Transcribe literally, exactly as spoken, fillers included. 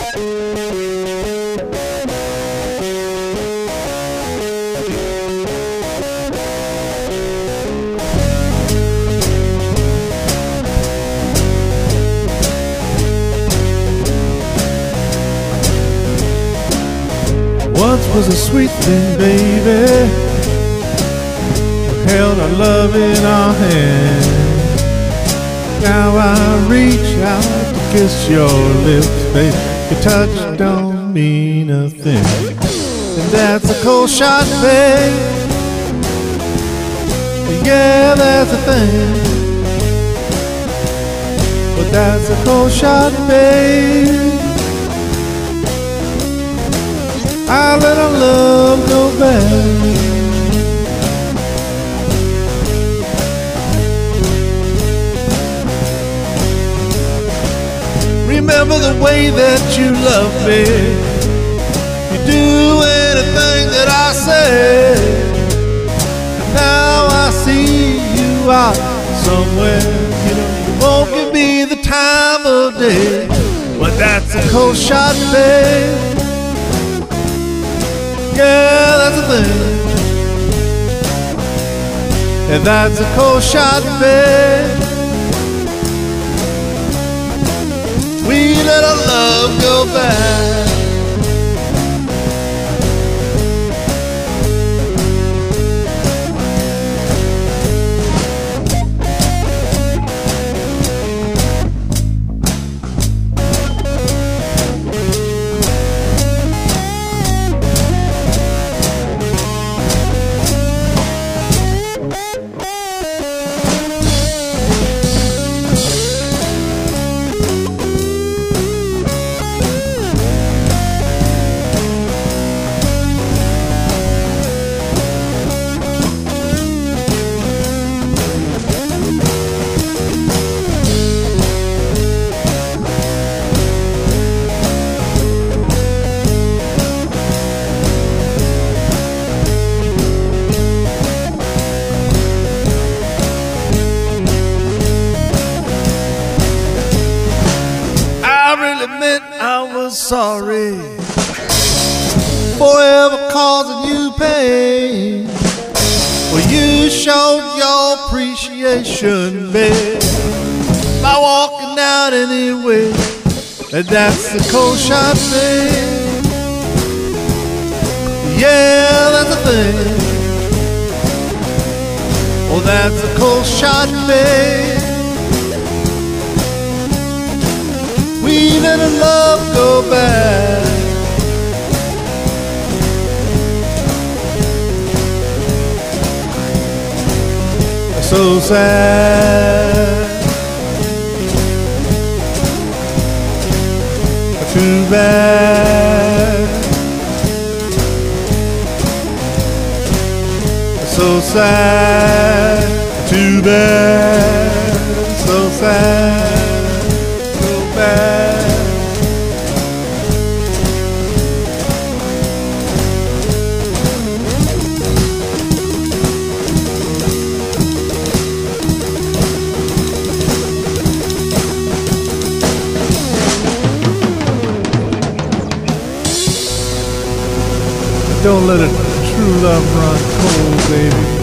Once was a sweet thing, baby, held our love in our hands. Now I reach out to kiss your lips, baby. Your touch don't mean a thing, and that's a cold shot, babe. Yeah, that's a thing, but that's a cold shot, babe. I let our love go bad. Remember the way that you love me. You do anything that I say. And now I see you out somewhere. You know, you won't give me the time of day, but that's a cold shot, babe. Yeah, that's a thing, and that's a cold shot, babe. We let our love go back. I was sorry for ever causing you pain. Well, you showed your appreciation, babe, by walking out anyway, and that's the cold shot, babe. Yeah, that's the thing. Oh, that's a cold shot, babe. We let our love go back. So sad, too bad. So sad, too bad. So sad, so bad. Don't let a true love run cold, baby.